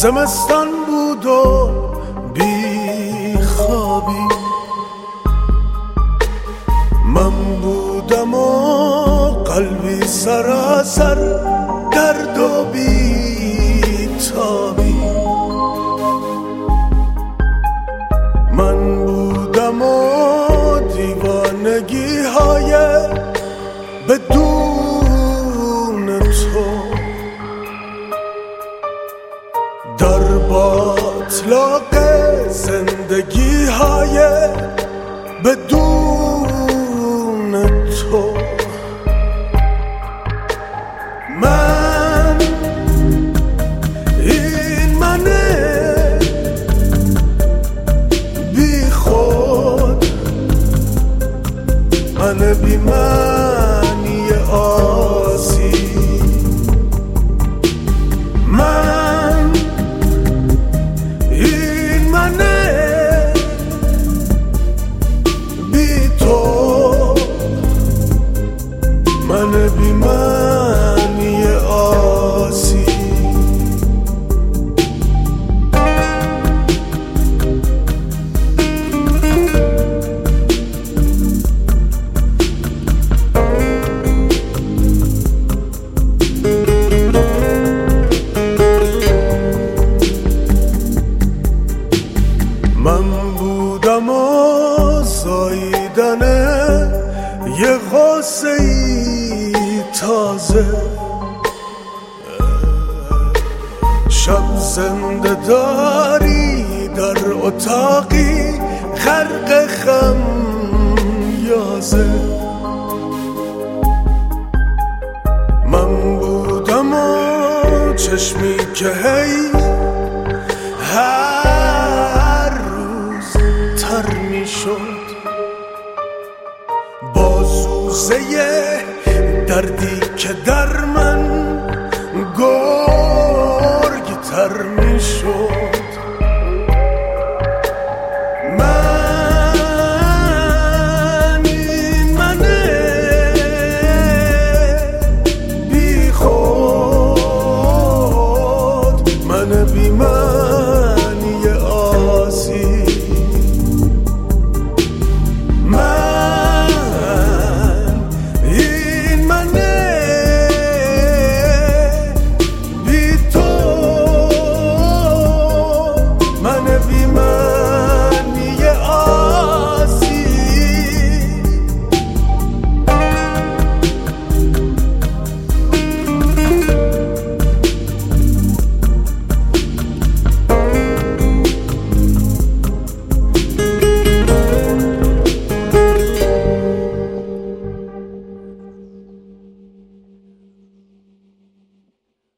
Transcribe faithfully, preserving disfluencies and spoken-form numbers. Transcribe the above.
زمستان بود و بی خوابی، من بودم و قلبی سراسر درد و بی تابی. من بودم و دیوانگی های بدون تو، در باطلاق زندگی های بدون تو. من این منه بی خود، من بی معنی آسی. من این منه بی تو، من بی معنی آسی. من بودم و زاییدن یه غصه ای تازه، شب زنده داری در اتاقی غرق خم یازه. من بودم و چشمی که هی هر روز تر می شد، بازوزه دردی که در من